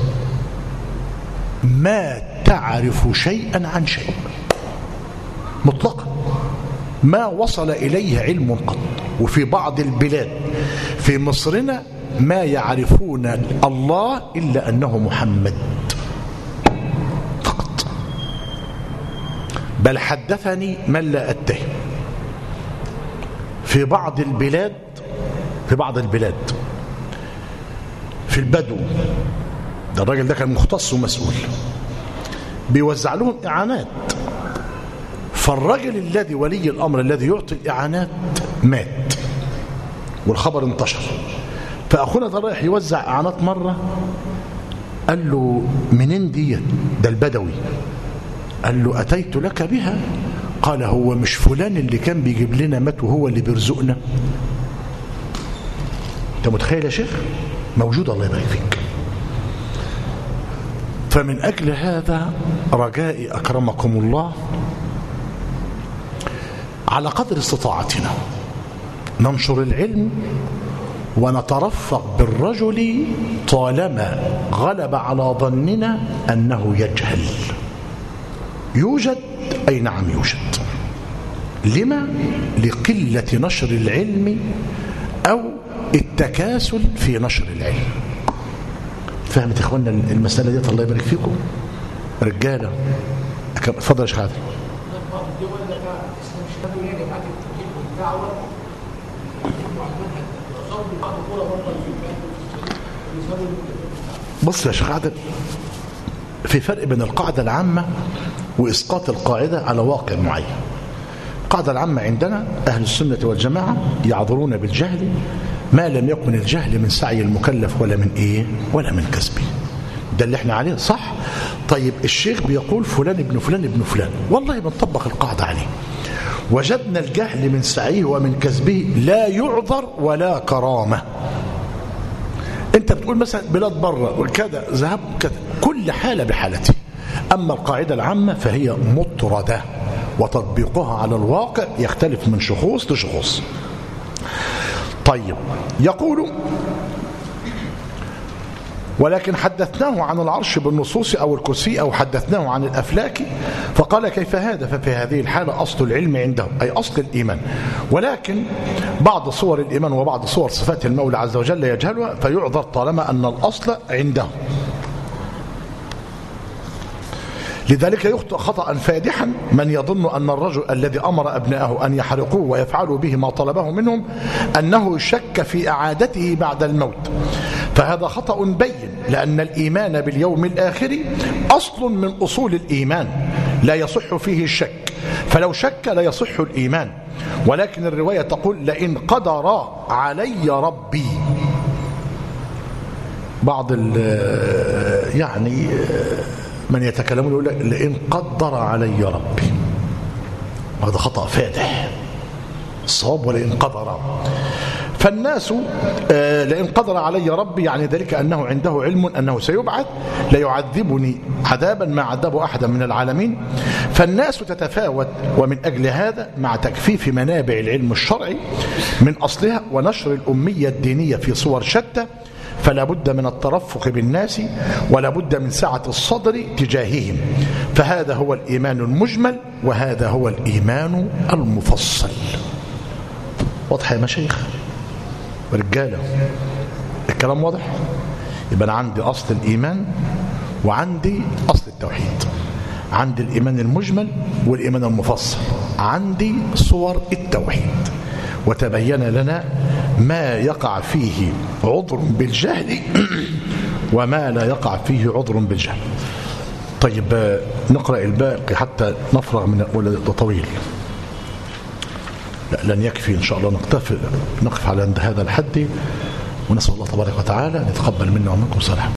ما تعرف شيئا عن شيء مطلقا، ما وصل إليه علم قط. وفي بعض البلاد في مصرنا ما يعرفون الله إلا أنه محمد فقط. بل حدثني من لا أتهم في بعض البلاد في بعض البلاد في البدو، ده الراجل ده كان مختص ومسؤول، بيوزع لهم إعانات، فالراجل الذي ولي الأمر الذي يعطي الإعانات مات والخبر انتشر. فأخونا ده رايح يوزع إعانات مرة، قال له منين دي؟ ده البدوي. قال له أتيت لك بها. قال هو مش فلان اللي كان بيجيب لنا مات وهو اللي بيرزقنا؟ انت متخيل يا شيخ؟ موجود، الله يبارك فيك. فمن أجل هذا رجائي أكرمكم الله على قدر استطاعتنا ننشر العلم ونترفق بالرجل طالما غلب على ظننا أنه يجهل. يوجد، أي نعم يوجد. لما؟ لقلة نشر العلم أو التكاسل في نشر العلم. فهمت يا اخوانا المسألة دي؟ الله يبارك فيكم رجالة. اتفضل يا شيخ عادل. بص يا شيخ عادل، في فرق بين القاعدة العامة وإسقاط القاعدة على واقع معين. القاعدة العامة عندنا أهل السنة والجماعة يعذرون بالجهل ما لم يكن الجهل من سعي المكلف ولا من إيه ولا من كسبه. ده اللي احنا عليه صح. طيب الشيخ بيقول فلان ابن فلان ابن فلان، والله بنطبق القاعدة عليه، وجدنا الجهل من سعيه ومن كسبه لا يعذر ولا كرامة. انت بتقول مثلا بلاد بره وكذا ذهب كذا، كل حالة بحالته. أما القاعدة العامة فهي مطردة وتطبيقها على الواقع يختلف من شخوص لشخوص. طيب يقول ولكن حدثناه عن العرش بالنصوص أو الكرسي أو حدثناه عن الأفلاك، فقال كيف هذا؟ ففي هذه الحالة أصل العلم عندهم أي أصل الإيمان، ولكن بعض صور الإيمان وبعض صور صفات المولى عز وجل يجهلها فيعذر طالما أن الأصل عندهم. لذلك يخطئ خطأ فادحا من يظن أن الرجل الذي أمر أبنائه أن يحرقوه ويفعلوا به ما طلبه منهم أنه شك في إعادته بعد الموت، فهذا خطأ بين، لأن الإيمان باليوم الآخر أصل من أصول الإيمان لا يصح فيه الشك، فلو شك لا يصح الإيمان. ولكن الرواية تقول لئن قدر علي ربي. بعض يعني من يتكلمون يقول لك لئن قدر علي ربي، وهذا خطأ فادح. الصواب ولئن قدر. فالناس آه لئن قدر علي ربي يعني ذلك أنه عنده علم أنه سيبعث ليعذبني عذابا ما عذبه أحدا من العالمين. فالناس تتفاوت، ومن أجل هذا مع تكفيف منابع العلم الشرعي من أصلها ونشر الأمية الدينية في صور شتى، فلا بد من الترفق بالناس ولا بد من سعة الصدر تجاههم. فهذا هو الإيمان المجمل وهذا هو الإيمان المفصل. واضح يا مشايخ رجاله؟ الكلام واضح؟ يبقى أنا عندي أصل الإيمان وعندي أصل التوحيد، عندي الإيمان المجمل والإيمان المفصل، عندي صور التوحيد. وتبين لنا ما يقع فيه عذر بالجهل وما لا يقع فيه عذر بالجهل. طيب نقرأ الباقي حتى نفرغ من ولا طويل؟ لا لن يكفي إن شاء الله، نقتفل نقف على عند هذا الحد، ونسأل الله تبارك وتعالى أن يتقبل منا ومنكم صالحا.